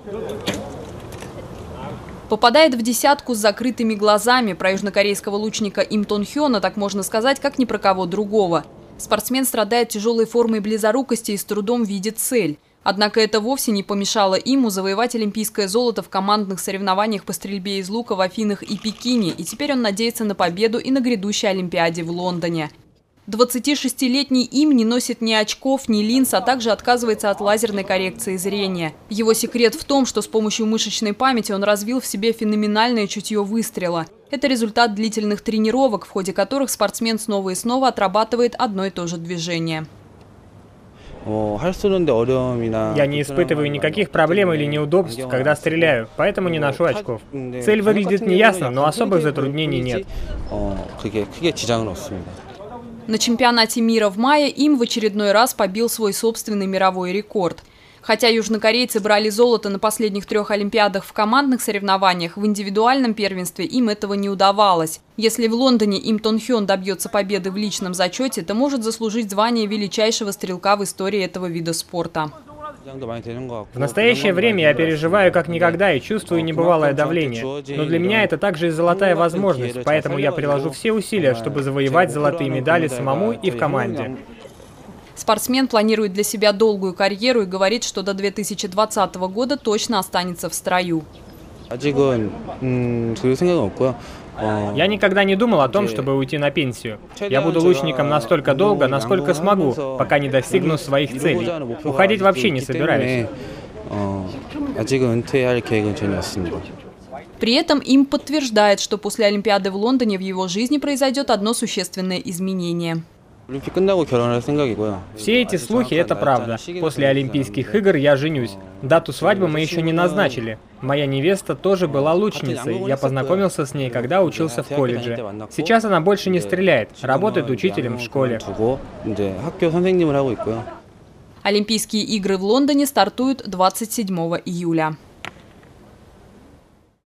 Попадает в десятку с закрытыми глазами. Про южнокорейского лучника Им Тон Хёна так можно сказать, как ни про кого другого. Спортсмен страдает тяжелой формой близорукости и с трудом видит цель. Однако это вовсе не помешало ему завоевать олимпийское золото в командных соревнованиях по стрельбе из лука в Афинах и Пекине. И теперь он надеется на победу и на грядущей Олимпиаде в Лондоне. 26-летний Им не носит ни очков, ни линз, а также отказывается от лазерной коррекции зрения. Его секрет в том, что с помощью мышечной памяти он развил в себе феноменальное чутье выстрела. Это результат длительных тренировок, в ходе которых спортсмен снова и снова отрабатывает одно и то же движение. Я не испытываю никаких проблем или неудобств, когда стреляю, поэтому не ношу очков. Цель выглядит неясно, но особых затруднений нет. На чемпионате мира в мае Им в очередной раз побил свой собственный мировой рекорд. Хотя южнокорейцы брали золото на последних 3 Олимпиадах в командных соревнованиях, в индивидуальном первенстве им этого не удавалось. Если в Лондоне Им Тон Хён добьется победы в личном зачете, то может заслужить звание величайшего стрелка в истории этого вида спорта. В настоящее время я переживаю как никогда и чувствую небывалое давление. Но для меня это также и золотая возможность, поэтому я приложу все усилия, чтобы завоевать золотые медали самому и в команде. Спортсмен планирует для себя долгую карьеру и говорит, что до 2020 года точно останется в строю. Я никогда не думал о том, чтобы уйти на пенсию. Я буду лучником настолько долго, насколько смогу, пока не достигну своих целей. Уходить вообще не собираюсь. При этом Им подтверждает, что после Олимпиады в Лондоне в его жизни произойдет одно существенное изменение. Все эти слухи – это правда. После Олимпийских игр я женюсь. Дату свадьбы мы еще не назначили. Моя невеста тоже была лучницей. Я познакомился с ней, когда учился в колледже. Сейчас она больше не стреляет, работает учителем в школе. Олимпийские игры в Лондоне стартуют 27 июля.